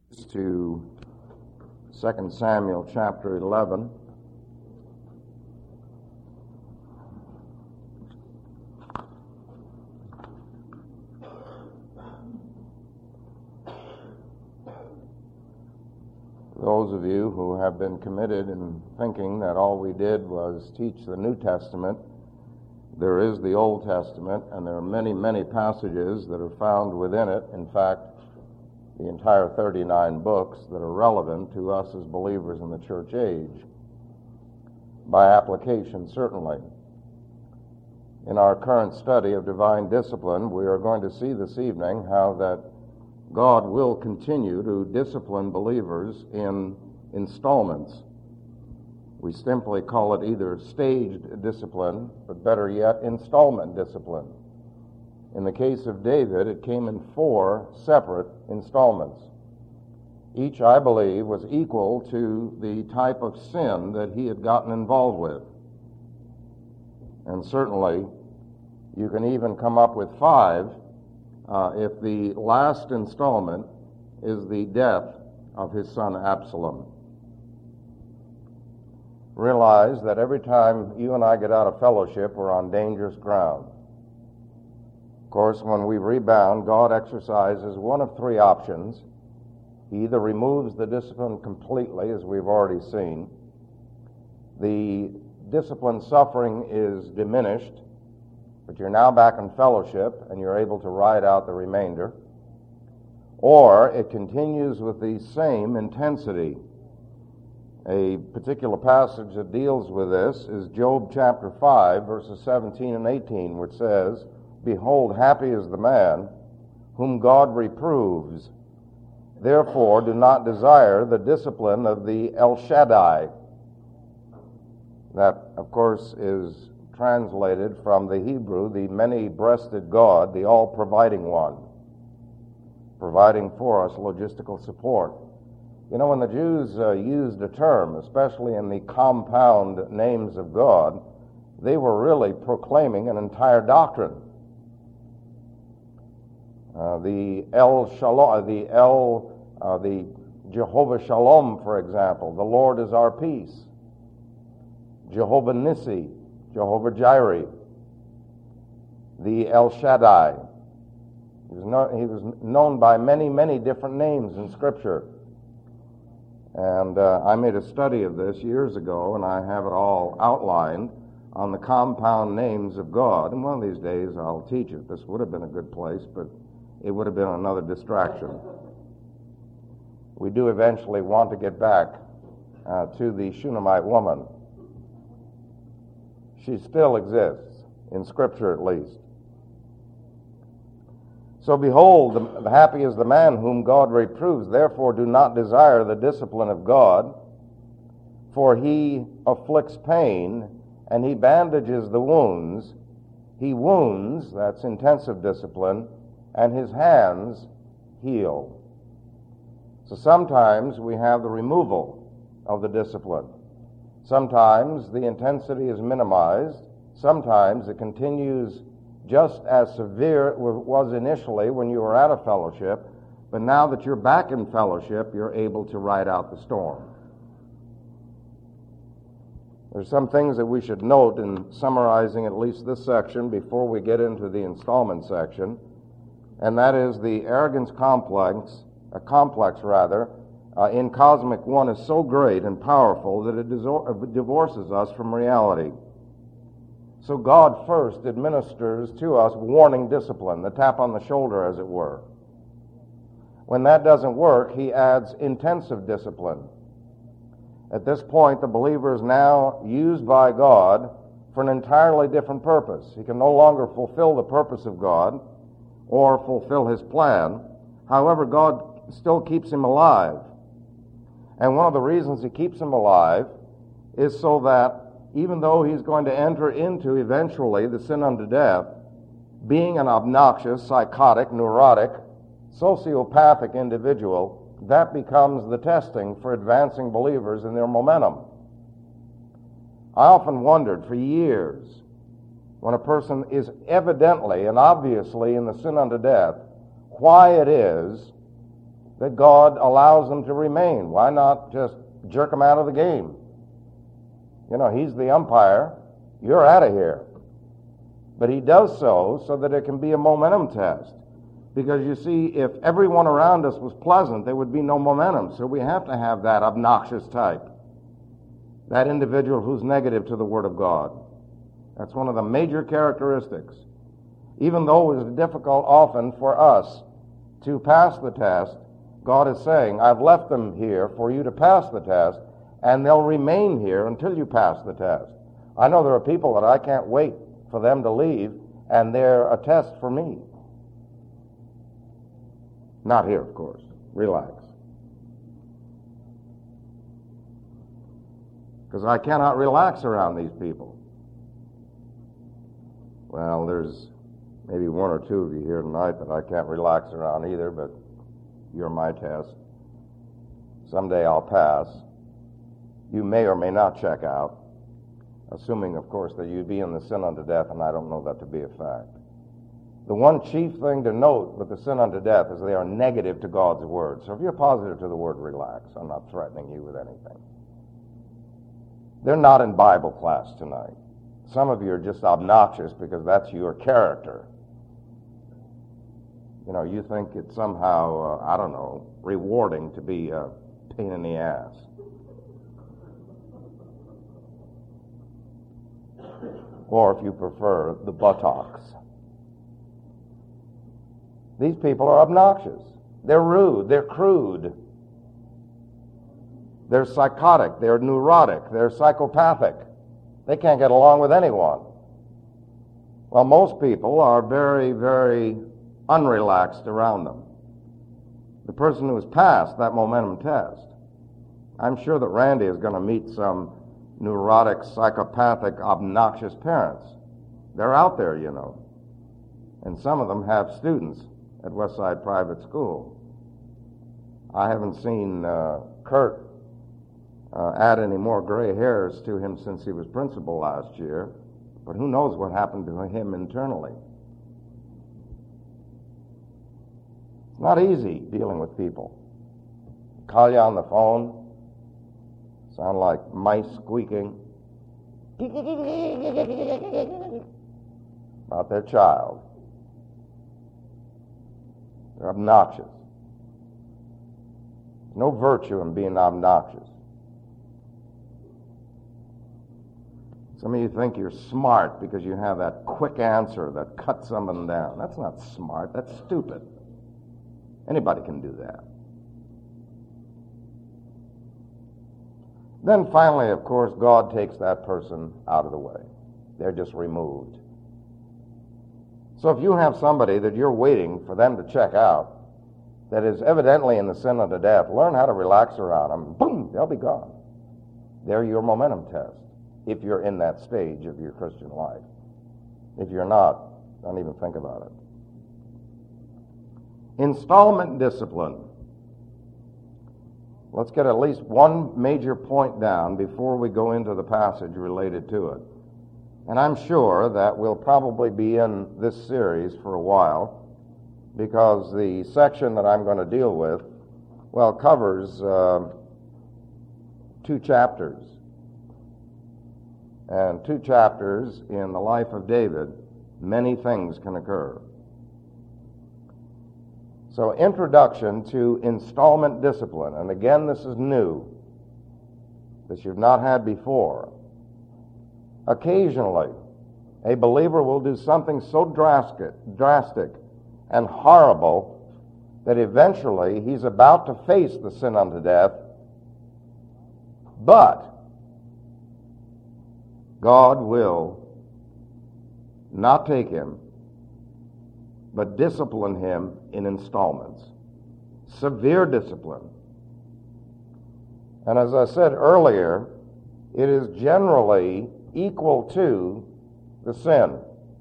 To 2 Samuel chapter 11. Those of you who have been committed in thinking that all we did was teach the New Testament, there is the Old Testament, and there are many, many passages that are found within it. In fact, the entire 39 books that are relevant to us as believers in the church age, by application certainly. In our current study of divine discipline, we are going to see this evening how that God will continue to discipline believers in installments. We simply call it either staged discipline, but better yet, installment discipline. In the case of David, it came in 4 separate installments. Each, I believe, was equal to the type of sin that he had gotten involved with. And certainly, you can even come up with 5 if the last installment is the death of his son Absalom. Realize that every time you and I get out of fellowship, we're on dangerous ground. Of course, when we rebound, God exercises one of 3 options. He either removes the discipline completely, as we've already seen. The discipline suffering is diminished, but you're now back in fellowship and you're able to ride out the remainder. Or it continues with the same intensity. A particular passage that deals with this is Job chapter 5, verses 17 and 18, which says, "Behold, happy is the man whom God reproves. Therefore do not desire the discipline of the El Shaddai." That, of course, is translated from the Hebrew, the many-breasted God, the all-providing one, providing for us logistical support. You know, when the Jews used a term, especially in the compound names of God, they were really proclaiming an entire doctrine. The Jehovah Shalom, for example, the Lord is our peace. Jehovah Nissi, Jehovah Jireh, the El Shaddai. He was known by many, many different names in Scripture. And I made a study of this years ago, and I have it all outlined on the compound names of God. And one of these days I'll teach it. This would have been a good place, but it would have been another distraction. We do eventually want to get back to the Shunammite woman. She still exists, in Scripture at least. So behold, happy is the man whom God reproves. Therefore do not desire the discipline of God, for he afflicts pain, and he bandages the wounds. He wounds, that's intensive discipline, and his hands heal. So sometimes we have the removal of the discipline. Sometimes the intensity is minimized. Sometimes it continues just as severe it was initially when you were out of fellowship, but now that you're back in fellowship, you're able to ride out the storm. There's some things that we should note in summarizing at least this section before we get into the installment section, and that is the arrogance complex in Cosmic One is so great and powerful that it divorces us from reality. So God first administers to us warning discipline, the tap on the shoulder, as it were. When that doesn't work, he adds intensive discipline. At this point, the believer is now used by God for an entirely different purpose. He can no longer fulfill the purpose of God or fulfill his plan. However, God still keeps him alive. And one of the reasons he keeps him alive is so that even though he's going to enter into eventually the sin unto death, being an obnoxious, psychotic, neurotic, sociopathic individual, that becomes the testing for advancing believers in their momentum. I often wondered for years, when a person is evidently and obviously in the sin unto death, why it is that God allows them to remain. Why not just jerk them out of the game? You know, he's the umpire. You're out of here. But he does so that it can be a momentum test. Because you see, if everyone around us was pleasant, there would be no momentum. So we have to have that obnoxious type. That individual who's negative to the Word of God. That's one of the major characteristics. Even though it is difficult often for us to pass the test, God is saying, I've left them here for you to pass the test, and they'll remain here until you pass the test. I know there are people that I can't wait for them to leave, and they're a test for me. Not here, of course. Relax. Because I cannot relax around these people. Well, there's maybe one or two of you here tonight that I can't relax around either, but you're my test. Someday I'll pass. You may or may not check out, assuming, of course, that you be in the sin unto death, and I don't know that to be a fact. The one chief thing to note with the sin unto death is they are negative to God's word. So if you're positive to the word, relax. I'm not threatening you with anything. They're not in Bible class tonight. Some of you are just obnoxious because that's your character. You know, you think it's somehow, I don't know, rewarding to be a pain in the ass. Or if you prefer, the buttocks. These people are obnoxious. They're rude. They're crude. They're psychotic. They're neurotic. They're psychopathic. They can't get along with anyone. Well, most people are very, very unrelaxed around them. The person who has passed that momentum test, I'm sure that Randy is going to meet some neurotic, psychopathic, obnoxious parents. They're out there, you know. And some of them have students at Westside Private School. I haven't seen Kurt add any more gray hairs to him since he was principal last year, but who knows what happened to him internally. It's not easy dealing with people. Call you on the phone, sound like mice squeaking about their child. They're obnoxious. There's no virtue in being obnoxious. Some of you think you're smart because you have that quick answer that cuts someone down. That's not smart. That's stupid. Anybody can do that. Then finally, of course, God takes that person out of the way. They're just removed. So if you have somebody that you're waiting for them to check out that is evidently in the sin unto death, learn how to relax around them. Boom, they'll be gone. They're your momentum test if you're in that stage of your Christian life. If you're not, don't even think about it. Installment discipline. Let's get at least one major point down before we go into the passage related to it. And I'm sure that we'll probably be in this series for a while because the section that I'm going to deal with, well, covers 2 chapters. And 2 chapters in the life of David, many things can occur. So, introduction to installment discipline. And again, this is new. This you've not had before. Occasionally, a believer will do something so drastic and horrible that eventually he's about to face the sin unto death, but God will not take him, but discipline him in installments. Severe discipline. And as I said earlier, it is generally equal to the sin.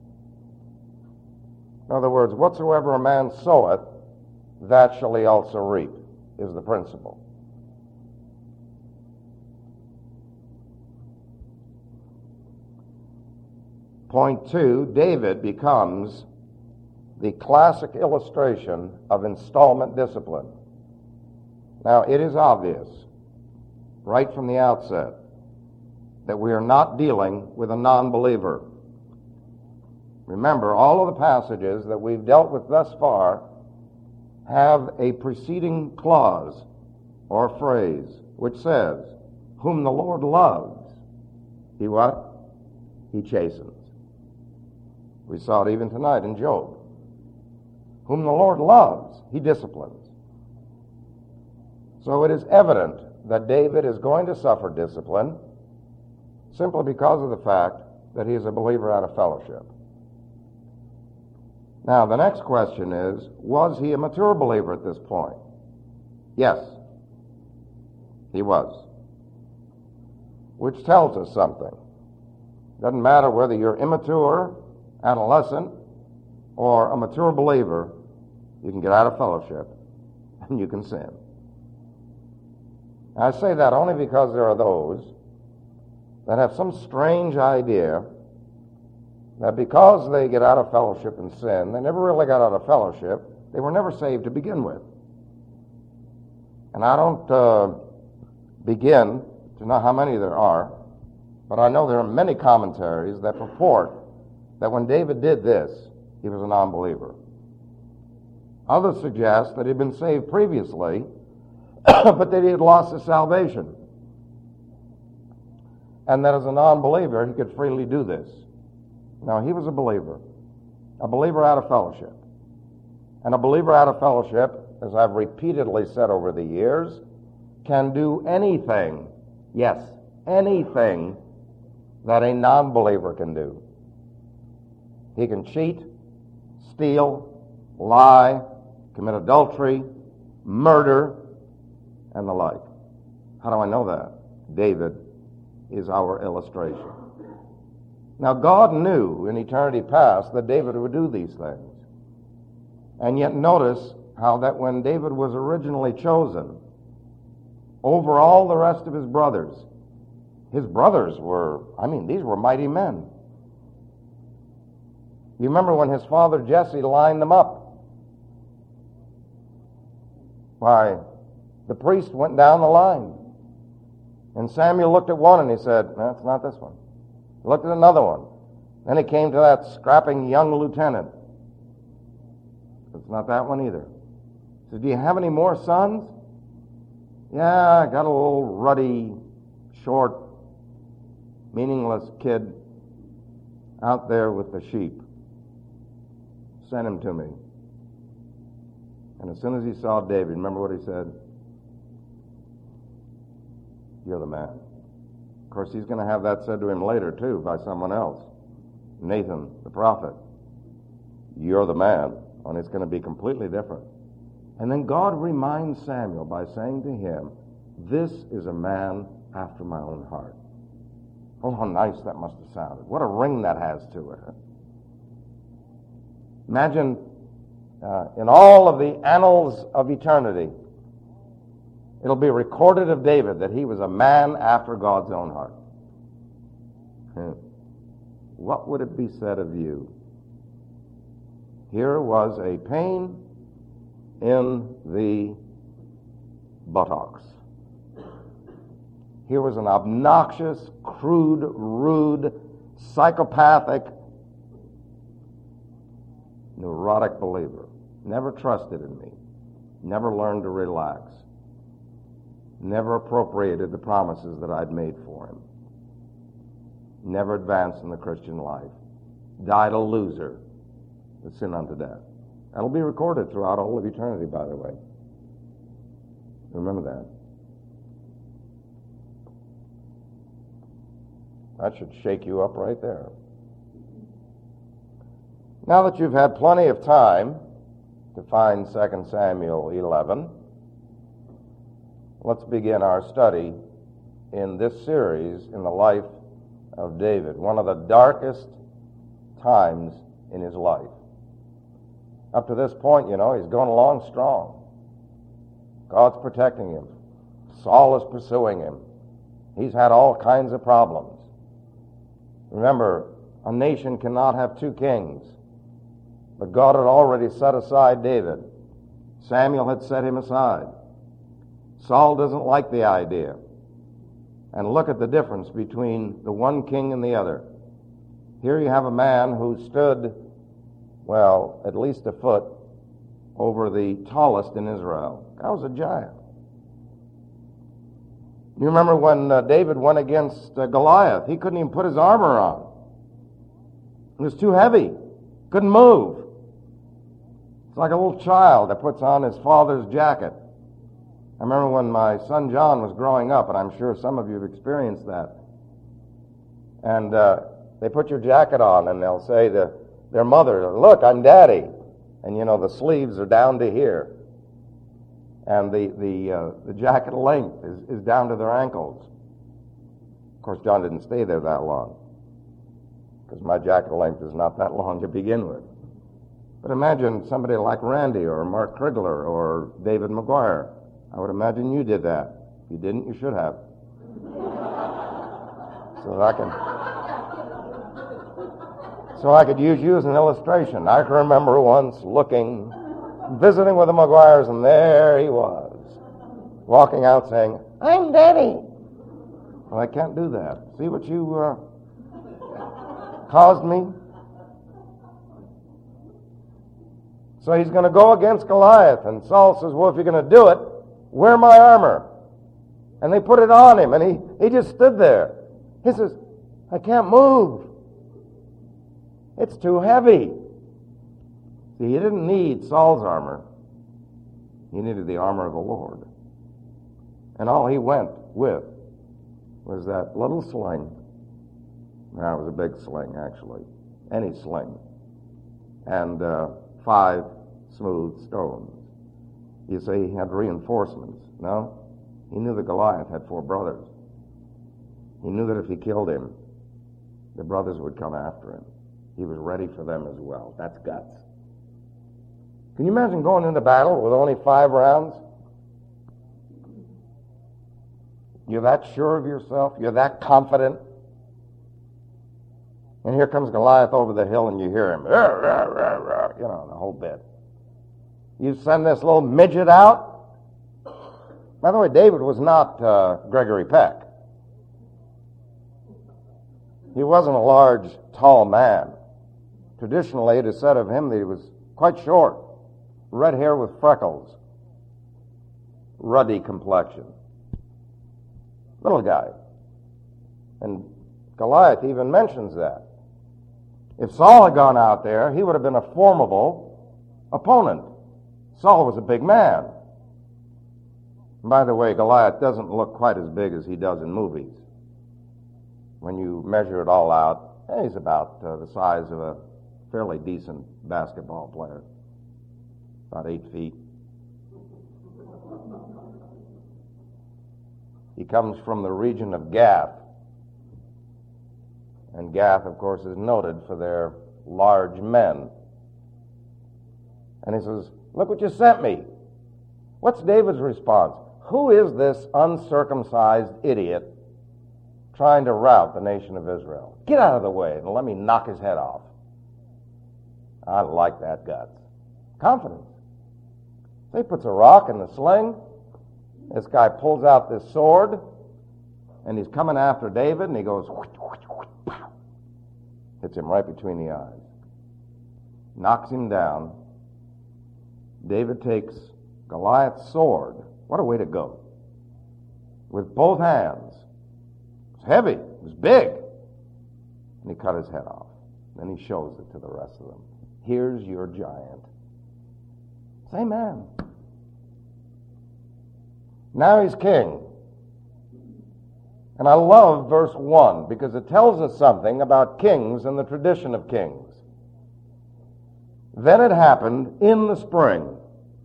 In other words, whatsoever a man soweth, that shall he also reap, is the principle. Point 2, David becomes the classic illustration of installment discipline. Now, it is obvious, right from the outset, that we are not dealing with a non-believer. Remember, all of the passages that we've dealt with thus far have a preceding clause or phrase which says, whom the Lord loves, he what? He chastens. We saw it even tonight in Job. Whom the Lord loves, he disciplines. So it is evident that David is going to suffer discipline simply because of the fact that he is a believer out of fellowship. Now, the next question is, was he a mature believer at this point? Yes, he was. Which tells us something. Doesn't matter whether you're immature, adolescent, or a mature believer, you can get out of fellowship and you can sin. I say that only because there are those that have some strange idea that because they get out of fellowship and sin, they never really got out of fellowship, they were never saved to begin with. And I don't begin to know how many there are, but I know there are many commentaries that purport that when David did this, he was a non-believer. Others suggest that he had been saved previously, but that he had lost his salvation. And that as a non-believer, he could freely do this. Now, he was a believer out of fellowship. And a believer out of fellowship, as I've repeatedly said over the years, can do anything, yes, anything that a non-believer can do. He can cheat, steal, lie, commit adultery, murder, and the like. How do I know that? David is our illustration. Now, God knew in eternity past that David would do these things. And yet notice how that when David was originally chosen, over all the rest of his brothers were, these were mighty men. You remember when his father Jesse lined them up? Why, the priest went down the line. And Samuel looked at one and he said, no, it's not this one. He looked at another one. Then he came to that scrapping young lieutenant. It's not that one either. He said, do you have any more sons? Yeah, I got a little ruddy, short, meaningless kid out there with the sheep. Send him to me. And as soon as he saw David, remember what he said? You're the man. Of course, he's going to have that said to him later, too, by someone else. Nathan, the prophet. You're the man. And it's going to be completely different. And then God reminds Samuel by saying to him, this is a man after my own heart. Oh, how nice that must have sounded. What a ring that has to it. Imagine in all of the annals of eternity, it'll be recorded of David that he was a man after God's own heart. What would it be said of you? Here was a pain in the buttocks. Here was an obnoxious, crude, rude, psychopathic, neurotic believer. Never trusted in me. Never learned to relax. Never appropriated the promises that I'd made for him. Never advanced in the Christian life. Died a loser with sin unto death. That'll be recorded throughout all of eternity, by the way. Remember that. That should shake you up right there. Now that you've had plenty of time to find 2 Samuel 11, let's begin our study in this series in the life of David, one of the darkest times in his life. Up to this point, he's going along strong. God's protecting him. Saul is pursuing him. He's had all kinds of problems. Remember, a nation cannot have two kings. But God had already set aside David. Samuel had set him aside. Saul doesn't like the idea. And look at the difference between the one king and the other. Here you have a man who stood, well, at least a foot over the tallest in Israel. That was a giant. You remember when David went against Goliath? He couldn't even put his armor on. It was too heavy. Couldn't move. It's like a little child that puts on his father's jacket. I remember when my son John was growing up, and I'm sure some of you have experienced that. And they put your jacket on, and they'll say to their mother, "Look, I'm Daddy." And you know, the sleeves are down to here. And the jacket length is down to their ankles. Of course, John didn't stay there that long, because my jacket length is not that long to begin with. But imagine somebody like Randy or Mark Krigler or David McGuire. I would imagine you did that. If you didn't, you should have. So I could use you as an illustration. I can remember once visiting with the McGuires, and there he was, walking out saying, "I'm Daddy." Well, I can't do that. See what you caused me? So he's going to go against Goliath, and Saul says, "Well, if you're going to do it, wear my armor." And they put it on him, and he just stood there. He says, "I can't move. It's too heavy." See, he didn't need Saul's armor. He needed the armor of the Lord. And all he went with was that little sling. Now, it was a big sling, actually. Any sling. And 5 smooth stones. You say he had reinforcements. No. He knew that Goliath had 4 brothers. He knew that if he killed him, the brothers would come after him. He was ready for them as well. That's guts. Can you imagine going into battle with only 5 rounds? You're that sure of yourself? You're that confident? And here comes Goliath over the hill, and you hear him, "Rah, rah, rah, rah," you know, the whole bit. You send this little midget out? By the way, David was not Gregory Peck. He wasn't a large, tall man. Traditionally, it is said of him that he was quite short, red hair with freckles, ruddy complexion. Little guy. And Goliath even mentions that. If Saul had gone out there, he would have been a formidable opponent. Saul was a big man. And by the way, Goliath doesn't look quite as big as he does in movies. When you measure it all out, he's about the size of a fairly decent basketball player. About 8 feet. He comes from the region of Gath. And Gath, of course, is noted for their large men. And he says, "Look what you sent me." What's David's response? Who is this uncircumcised idiot trying to rout the nation of Israel? Get out of the way and let me knock his head off. I like that guts. Confidence. So he puts a rock in the sling. This guy pulls out this sword, and he's coming after David, and he goes, pow. Hits him right between the eyes. Knocks him down. David takes Goliath's sword. What a way to go. With both hands. It was heavy. It was big. And he cut his head off. Then he shows it to the rest of them. Here's your giant. Say amen. Now he's king. And I love verse 1 because it tells us something about kings and the tradition of kings. Then it happened in the spring,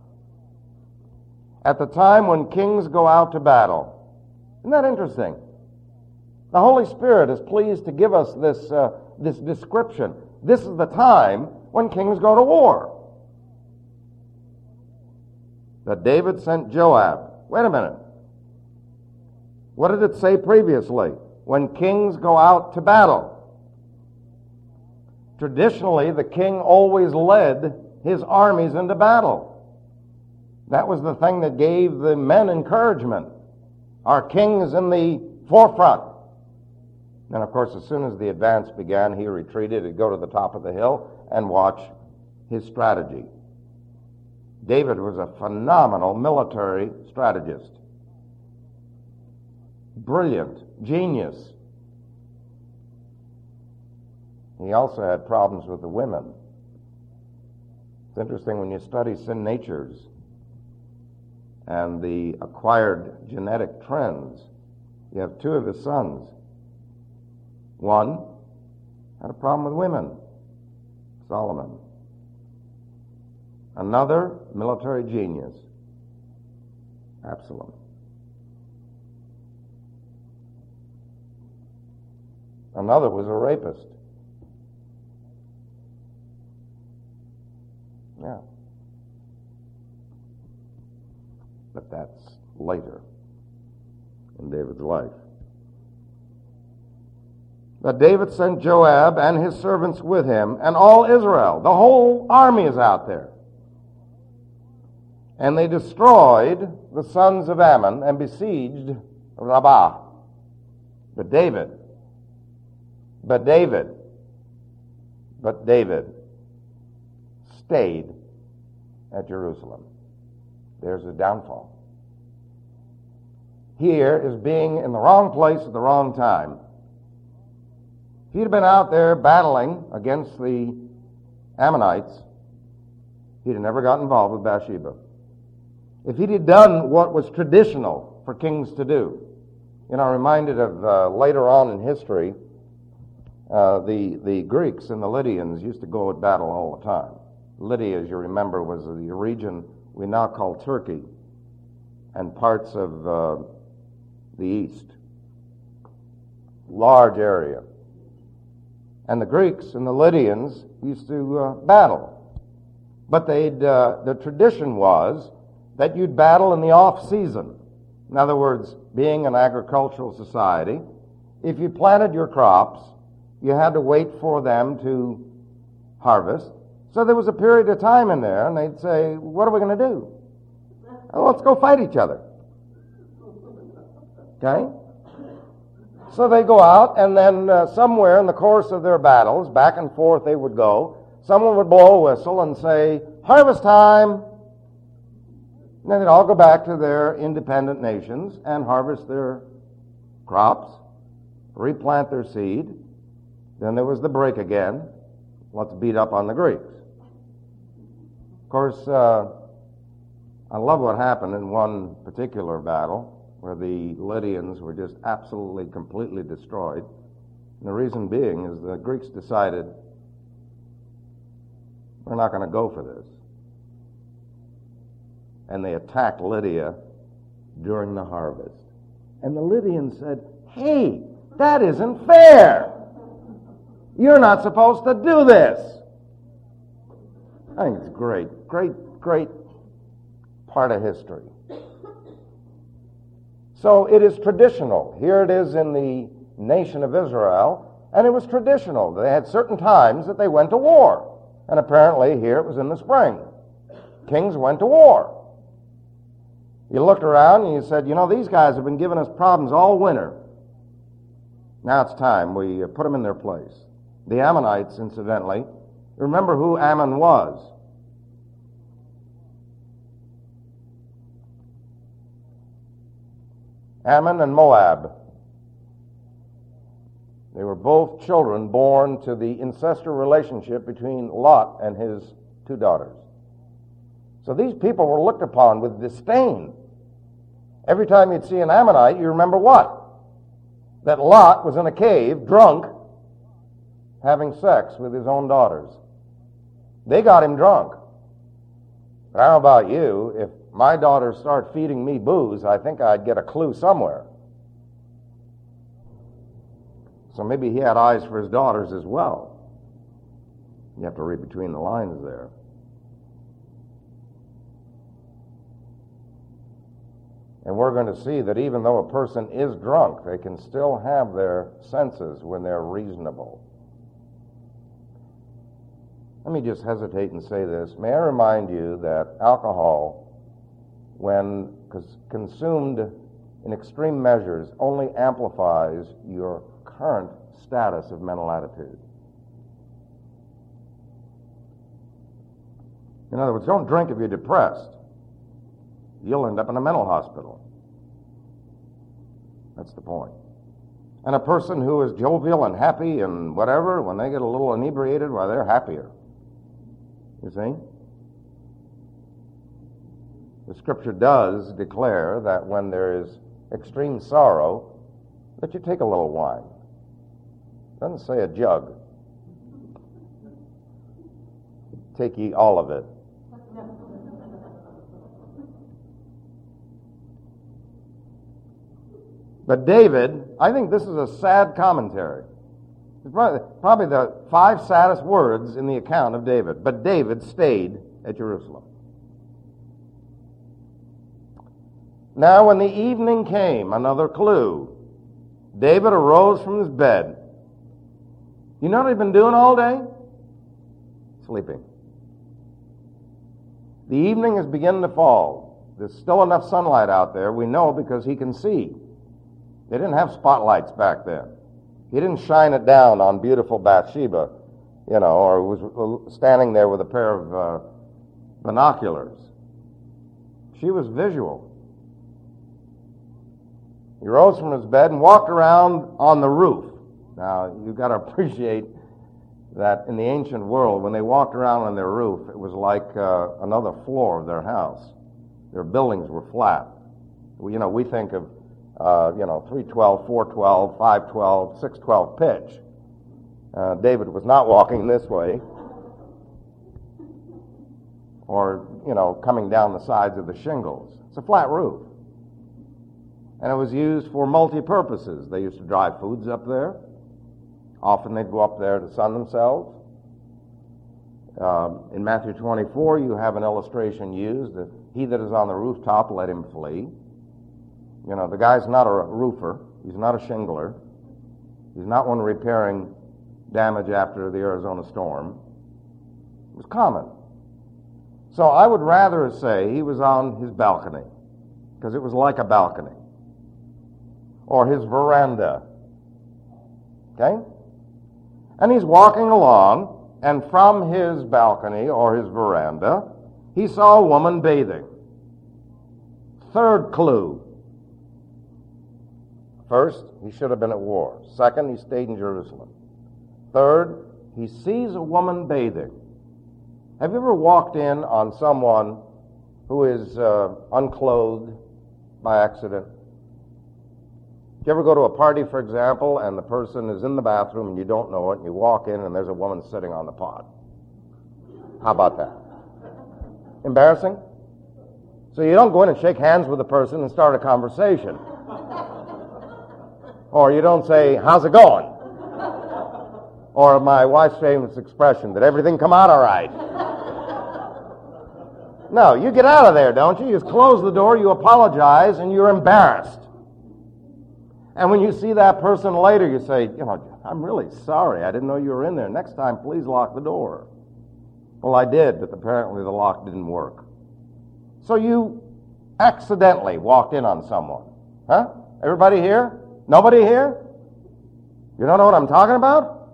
at the time when kings go out to battle. Isn't that interesting? The Holy Spirit is pleased to give us this description. This is the time when kings go to war. That David sent Joab. Wait a minute. What did it say previously? When kings go out to battle. Traditionally, the king always led his armies into battle. That was the thing that gave the men encouragement. Our king is in the forefront. And of course, as soon as the advance began, he retreated. He'd go to the top of the hill and watch his strategy. David was a phenomenal military strategist. Brilliant, genius. He also had problems with the women. It's interesting when you study sin natures and the acquired genetic trends. You have two of his sons. One had a problem with women, Solomon. Another, military genius, Absalom. Another was a rapist. Yeah. But that's later in David's life. But David sent Joab and his servants with him, and all Israel. The whole army is out there. And they destroyed the sons of Ammon and besieged Rabbah. But David stayed at Jerusalem. There's a downfall. Here is being in the wrong place at the wrong time. If he'd been out there battling against the Ammonites, he'd have never got involved with Bathsheba. If he'd have done what was traditional for kings to do. I'm reminded of later on in history, the Greeks and the Lydians used to go at battle all the time. Lydia, as you remember, was the region we now call Turkey and parts of the east. Large area. And the Greeks and the Lydians used to battle. But the tradition was that you'd battle in the off-season. In other words, being an agricultural society, if you planted your crops, you had to wait for them to harvest. So there was a period of time in there, and they'd say, what are we going to do? Oh, let's go fight each other. Okay? So they go out, and then somewhere in the course of their battles, back and forth they would go, someone would blow a whistle and say, harvest time! And then they'd all go back to their independent nations and harvest their crops, replant their seed. Then there was the break again. Let's beat up on the Greeks. Of course, I love what happened in one particular battle where the Lydians were just absolutely, completely destroyed. And the reason being is the Greeks decided, we're not going to go for this. And they attacked Lydia during the harvest. And the Lydians said, hey, that isn't fair. You're not supposed to do this. I think it's great part of history. So it is traditional. Here it is in the nation of Israel, and it was traditional. They had certain times that they went to war. And apparently here it was in the spring. Kings went to war. You looked around and you said, these guys have been giving us problems all winter. Now it's time we put them in their place. The Ammonites, incidentally, remember who Ammon was. Ammon and Moab. They were both children born to the incestual relationship between Lot and his two daughters. So these people were looked upon with disdain. Every time you'd see an Ammonite, you remember what? That Lot was in a cave, drunk, having sex with his own daughters. They got him drunk. But I don't know about you, if my daughters start feeding me booze, I think I'd get a clue somewhere. So maybe he had eyes for his daughters as well. You have to read between the lines there. And we're going to see that even though a person is drunk, they can still have their senses when they're reasonable. Let me just hesitate and say this. May I remind you that alcohol when consumed in extreme measures, only amplifies your current status of mental attitude. In other words, don't drink if you're depressed. You'll end up in a mental hospital. That's the point. And a person who is jovial and happy and whatever, when they get a little inebriated, well, they're happier. You see? The Scripture does declare that when there is extreme sorrow, that you take a little wine. It doesn't say a jug. Take ye all of it. But David, I think this is a sad commentary. It's probably the 5 saddest words in the account of David. But David stayed at Jerusalem. Now when the evening came, another clue. David arose from his bed. You know what he'd been doing all day? Sleeping. The evening is beginning to fall. There's still enough sunlight out there, we know, because he can see. They didn't have spotlights back then. He didn't shine it down on beautiful Bathsheba, or was standing there with a pair of binoculars. She was visual. He rose from his bed and walked around on the roof. Now, you've got to appreciate that in the ancient world, when they walked around on their roof, it was like another floor of their house. Their buildings were flat. We think of 312, 412, 512, 612 pitch. David was not walking this way. Or, coming down the sides of the shingles. It's a flat roof. And it was used for multi-purposes. They used to dry foods up there. Often they'd go up there to sun themselves. In Matthew 24, you have an illustration used that he that is on the rooftop, let him flee. The guy's not a roofer. He's not a shingler. He's not one repairing damage after the Arizona storm. It was common. So I would rather say he was on his balcony, because it was like a balcony. Or his veranda. Okay? And he's walking along, and from his balcony or his veranda, he saw a woman bathing. Third clue. First, he should have been at war. Second, he stayed in Jerusalem. Third, he sees a woman bathing. Have you ever walked in on someone who is unclothed by accident? Do you ever go to a party, for example, and the person is in the bathroom and you don't know it, and you walk in and there's a woman sitting on the pot? How about that? Embarrassing? So you don't go in and shake hands with the person and start a conversation. Or you don't say, how's it going? Or my wife's famous expression, did everything come out all right? No, you get out of there, don't you? You just close the door, you apologize, and you're embarrassed. And when you see that person later, you say, I'm really sorry. I didn't know you were in there. Next time, please lock the door. Well, I did, but apparently the lock didn't work. So you accidentally walked in on someone. Huh? Everybody here? Nobody here? You don't know what I'm talking about?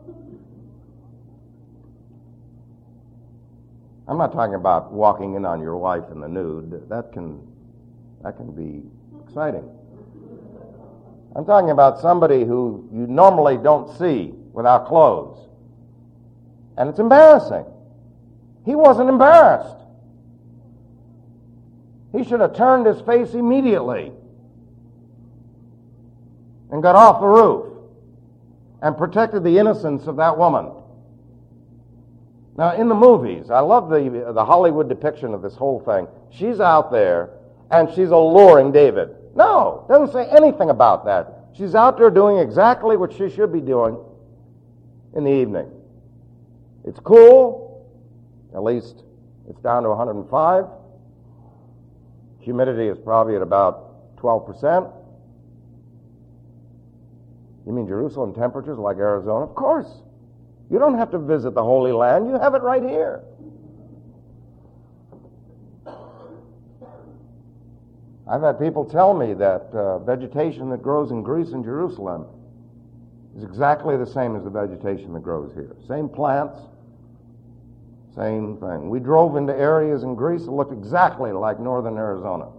I'm not talking about walking in on your wife in the nude. That can be exciting. I'm talking about somebody who you normally don't see without clothes. And it's embarrassing. He wasn't embarrassed. He should have turned his face immediately and got off the roof and protected the innocence of that woman. Now, in the movies, I love the Hollywood depiction of this whole thing. She's out there, and she's alluring David. No, doesn't say anything about that. She's out there doing exactly what she should be doing in the evening. It's cool. At least it's down to 105. Humidity is probably at about 12%. You mean Jerusalem temperatures like Arizona? Of course. You don't have to visit the Holy Land. You have it right here. I've had people tell me that vegetation that grows in Greece and Jerusalem is exactly the same as the vegetation that grows here. Same plants, same thing. We drove into areas in Greece that looked exactly like northern Arizona,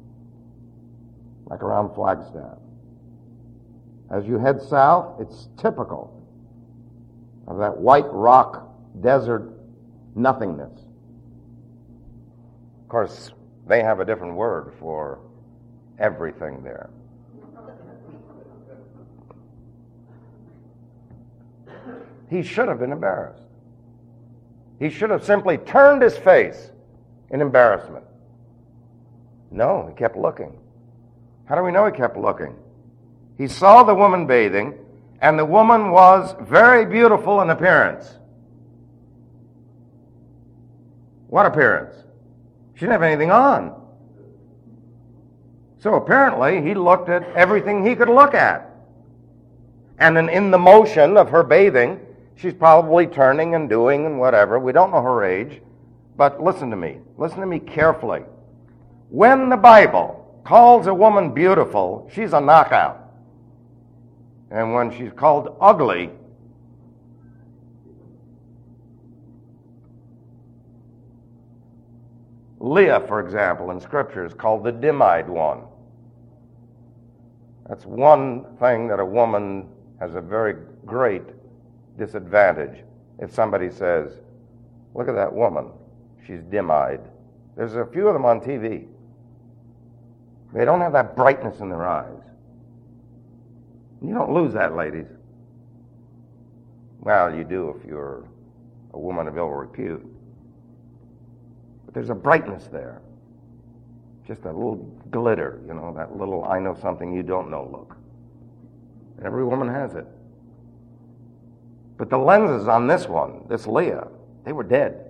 like around Flagstaff. As you head south, it's typical of that white rock desert nothingness. Of course, they have a different word for everything there. He should have been embarrassed. He should have simply turned his face in embarrassment. No, he kept looking. How do we know he kept looking? He saw the woman bathing, and the woman was very beautiful in appearance. What appearance? She didn't have anything on. So apparently he looked at everything he could look at. And then in the motion of her bathing, she's probably turning and doing and whatever. We don't know her age. But listen to me. Listen to me carefully. When the Bible calls a woman beautiful, she's a knockout. And when she's called ugly, Leah, for example, in Scripture is called the dim-eyed one. That's one thing that a woman has a very great disadvantage. If somebody says, look at that woman, she's dim-eyed. There's a few of them on TV. They don't have that brightness in their eyes. You don't lose that, ladies. Well, you do if you're a woman of ill repute. But there's a brightness there. Just a little glitter, that little I know something you don't know look. Every woman has it. But the lenses on this one, this Leah, they were dead.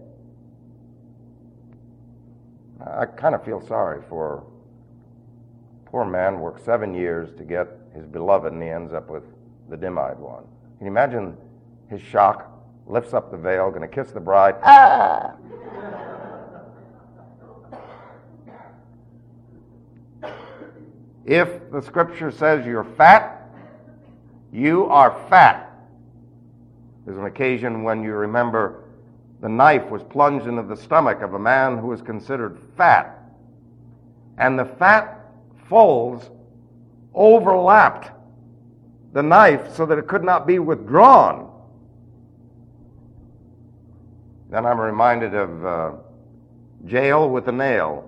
I kind of feel sorry for poor man, worked 7 years to get his beloved, and he ends up with the dim-eyed one. Can you imagine his shock? Lifts up the veil, going to kiss the bride. Ah! If the Scripture says you're fat, you are fat. There's an occasion when you remember the knife was plunged into the stomach of a man who was considered fat, and the fat folds overlapped the knife so that it could not be withdrawn. Then I'm reminded of jail with a nail.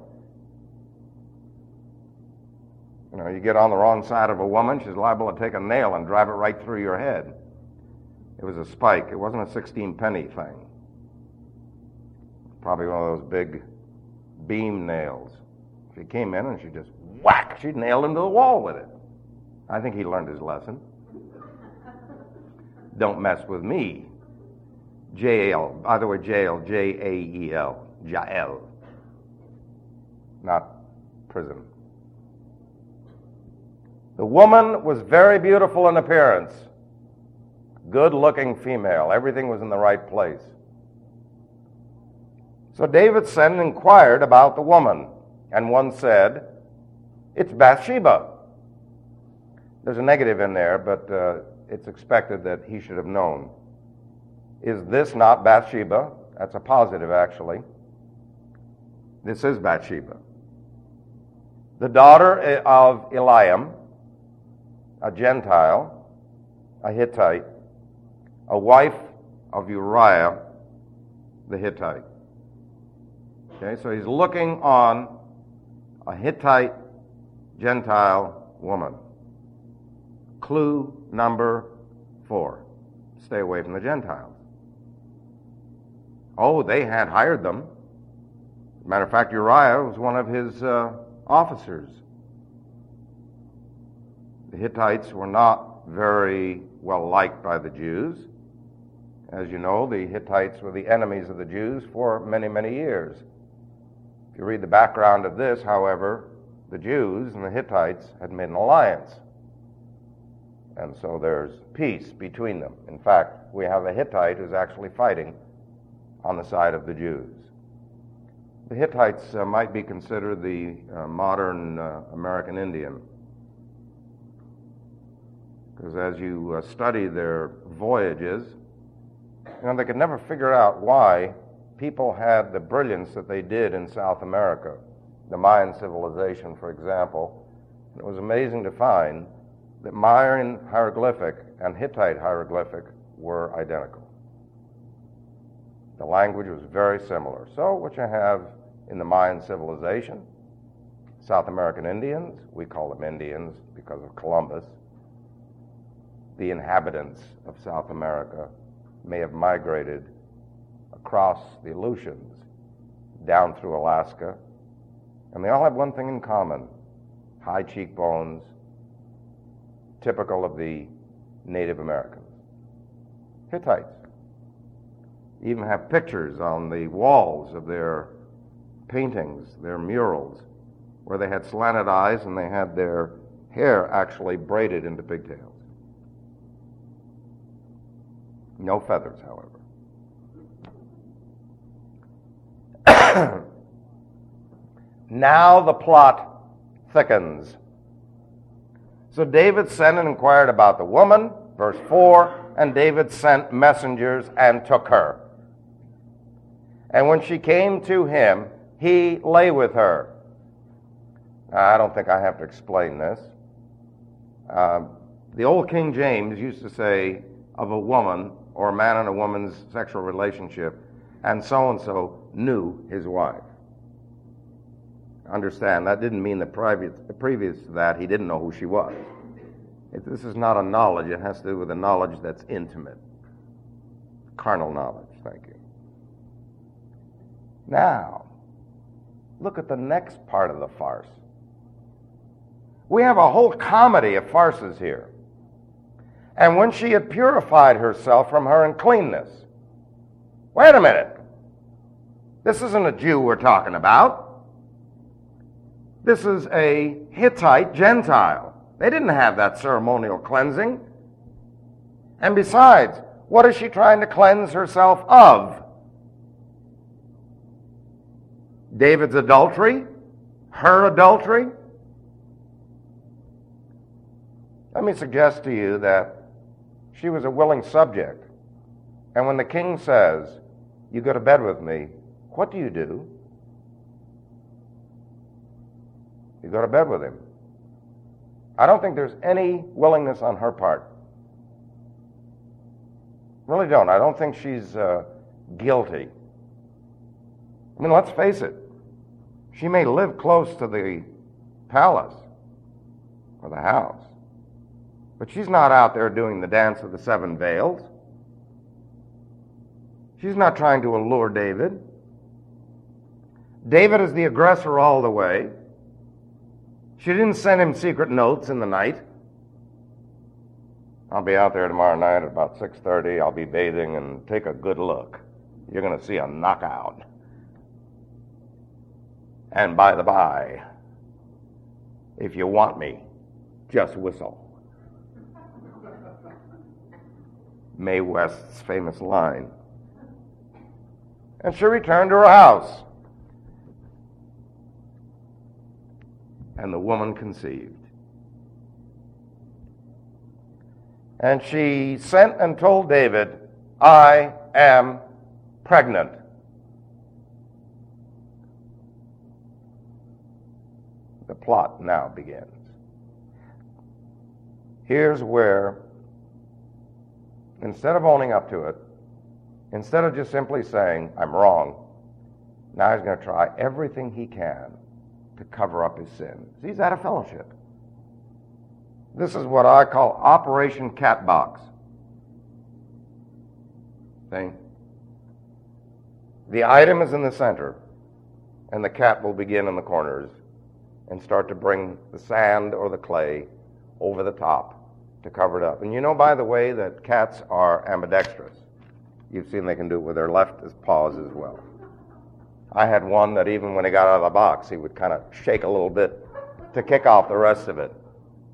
You get on the wrong side of a woman, she's liable to take a nail and drive it right through your head. It was a spike. It wasn't a 16-penny thing. Probably one of those big beam nails. She came in and she just whack, she'd nailed him to the wall with it. I think he learned his lesson. Don't mess with me. Jael, by the way, jail, Jael, Jael, not prison. The woman was very beautiful in appearance, good-looking female. Everything was in the right place. So David sent and inquired about the woman, and one said, it's Bathsheba. There's a negative in there, but it's expected that he should have known. Is this not Bathsheba? That's a positive, actually. This is Bathsheba, the daughter of Eliam, a Gentile, a Hittite, a wife of Uriah the Hittite. Okay, so he's looking on a Hittite Gentile woman. Clue number 4. Stay away from the Gentiles. Oh, they had hired them. As a matter of fact, Uriah was one of his officers. The Hittites were not very well liked by the Jews. As you know, the Hittites were the enemies of the Jews for many, many years. If you read the background of this, however, the Jews and the Hittites had made an alliance. And so there's peace between them. In fact, we have a Hittite who's actually fighting on the side of the Jews. The Hittites might be considered the modern American Indian, because as you study their voyages, they could never figure out why people had the brilliance that they did in South America. The Mayan civilization, for example. It was amazing to find that Mayan hieroglyphic and Hittite hieroglyphic were identical. The language was very similar. So what you have in the Mayan civilization, South American Indians, we call them Indians because of Columbus, the inhabitants of South America may have migrated across the Aleutians down through Alaska, and they all have one thing in common: high cheekbones, typical of the Native Americans. Hittites even have pictures on the walls of their paintings, their murals, where they had slanted eyes and they had their hair actually braided into pigtails. No feathers, however. Now the plot thickens. So David sent and inquired about the woman, verse 4, and David sent messengers and took her. And when she came to him, he lay with her. Now, I don't think I have to explain this. The old King James used to say of a woman or a man and a woman's sexual relationship, and so knew his wife. Understand, that didn't mean that previous to that he didn't know who she was. This is not a knowledge. It has to do with a knowledge that's intimate. Carnal knowledge. Thank you. Now, look at the next part of the farce. We have a whole comedy of farces here. And when she had purified herself from her uncleanness. Wait a minute. This isn't a Jew we're talking about. This is a Hittite Gentile. They didn't have that ceremonial cleansing. And besides, what is she trying to cleanse herself of? David's adultery? Her adultery? Let me suggest to you that she was a willing subject. And when the king says, "You go to bed with me," what do? You go to bed with him. I don't think there's any willingness on her part. Really don't. I don't think she's guilty. I mean, let's face it. She may live close to the palace or the house, but she's not out there doing the dance of the 7 veils. She's not trying to allure David. David is the aggressor all the way. She didn't send him secret notes in the night. I'll be out there tomorrow night at about 6:30. I'll be bathing, and take a good look. You're going to see a knockout. And by the by, if you want me, just whistle. Mae West's famous line. And she returned to her house. And the woman conceived. And she sent and told David, "I am pregnant." The plot now begins. Here's where, instead of owning up to it, instead of just simply saying, "I'm wrong," now he's going to try everything he can to cover up his sins. He's out of fellowship. This is what I call Operation Catbox. See? The item is in the center, and the cat will begin in the corners and start to bring the sand or the clay over the top to cover it up. And you know, by the way, that cats are ambidextrous. You've seen they can do it with their left paws as well. I had one that even when he got out of the box, he would kind of shake a little bit to kick off the rest of it.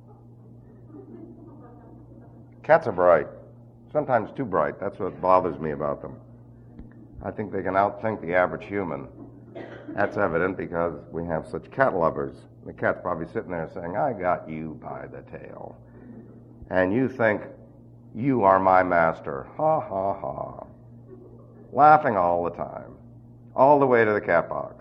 Cats are bright. Sometimes too bright. That's what bothers me about them. I think they can outthink the average human. That's evident because we have such cat lovers. The cat's probably sitting there saying, I got you by the tail. And you think, you are my master. Ha, ha, ha. Laughing all the time. All the way to the cat box.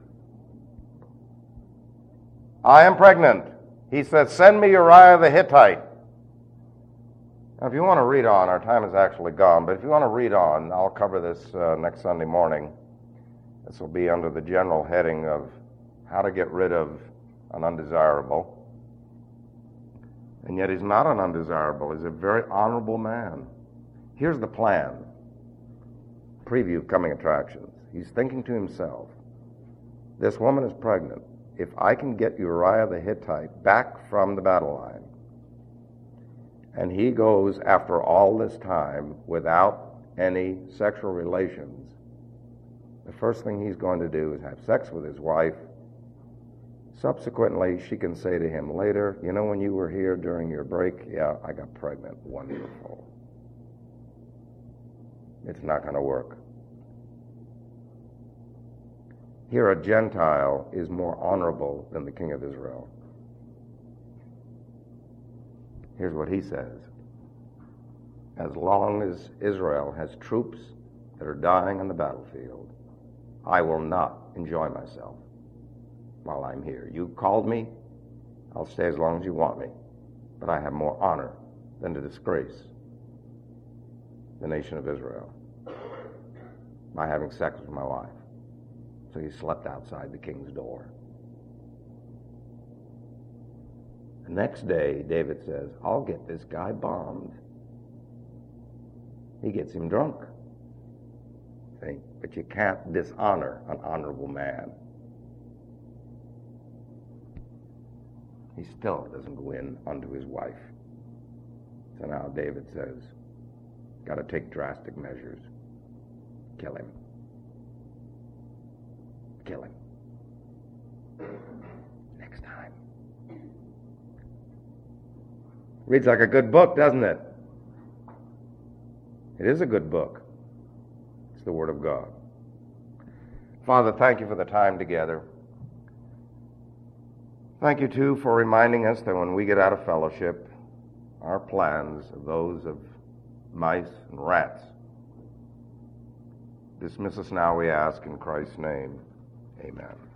I am pregnant. He says, send me Uriah the Hittite. Now, if you want to read on, our time is actually gone, but if you want to read on, I'll cover this next Sunday morning. This will be under the general heading of how to get rid of an undesirable. And yet he's not an undesirable. He's a very honorable man. Here's the plan. Preview of coming attractions. He's thinking to himself, this woman is pregnant. If I can get Uriah the Hittite back from the battle line, and he goes after all this time without any sexual relations, the first thing he's going to do is have sex with his wife. Subsequently, she can say to him later, you know, when you were here during your break, yeah, I got pregnant. Wonderful. It's not going to work. Here, a Gentile is more honorable than the king of Israel. Here's what he says. As long as Israel has troops that are dying on the battlefield, I will not enjoy myself while I'm here. You called me, I'll stay as long as you want me. But I have more honor than to disgrace the nation of Israel by having sex with my wife. So he slept outside the king's door. The next day, David says, I'll get this guy bombed. He gets him drunk. See? But you can't dishonor an honorable man. He still doesn't go in unto his wife. So now David says, got to take drastic measures. Kill him. Kill him. Next time. Reads like a good book, doesn't it? It is a good book. It's the Word of God. Father, thank you for the time together. Thank you, too, for reminding us that when we get out of fellowship, our plans are those of mice and rats. Dismiss us now, we ask, in Christ's name. Amen.